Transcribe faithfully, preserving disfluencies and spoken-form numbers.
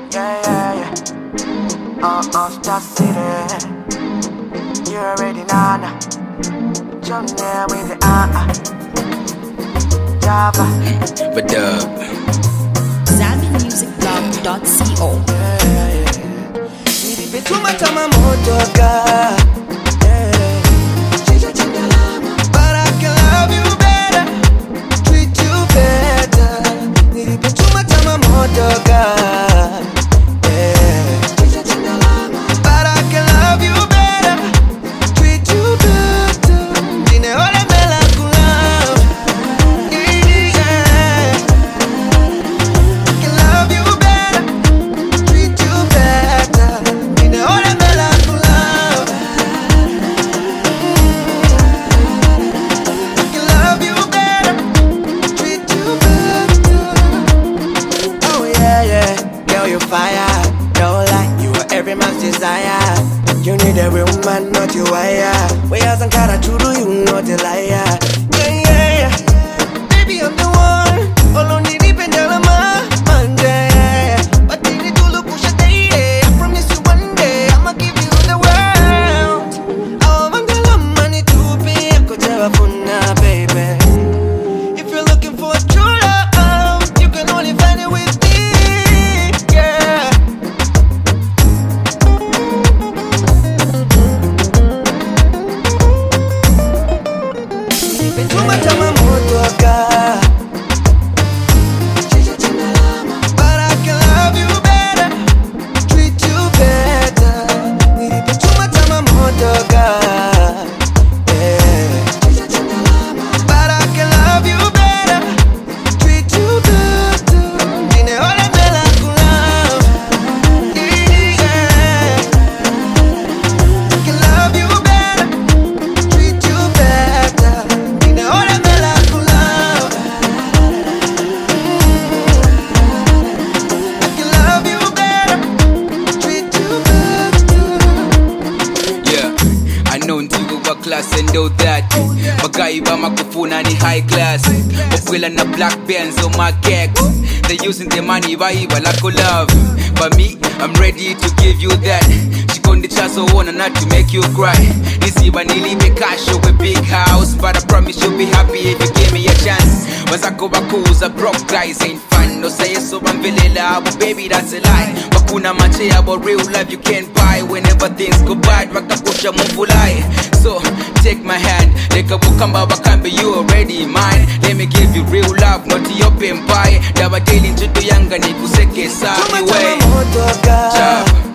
Yeah, yeah, yeah. Uh, uh, Star City. You already know, nah. Jump there with the uh, uh. Java. But dub. Zambi Music Blog dot co. Yeah, yeah, yeah. Nilipetuma kama motoka. Yeah. But I can love you better, treat you better. Nilipetuma kama motoka. Fire, no lie, you are every man's desire. You need a real man, not your wire. We are some kind of true, you not a liar. Yeah, yeah, yeah. Baby, I'm the one. All on the deep and down my mind, yeah. But you need to look push a day. I promise you one day I'ma give you the world. Oh, I'm gonna love money to be a good now, baby. If you're looking for a true love, you can only find it with me. Class and all that Magaiba makufuna ni high class Okwila na black bands on my cake. They using the money baiba like love. But me, I'm ready to give you that. She gon' the chance so wanna not to make you cry. Nisiba nilipe cash with a big house. But I promise you'll be happy if you give me a chance. Wazako bakuza broke guys ain't fun. No say so bamvelela, but baby that's a lie. Wakuna mache about real life you can't buy. Whenever things go bad, wakakusha muvulai. So take my hand, leka bukamba wakambe, you already mine. Let me give you real love, not the open pie. Dawa daily njudu yanga ni kuseke sabi way.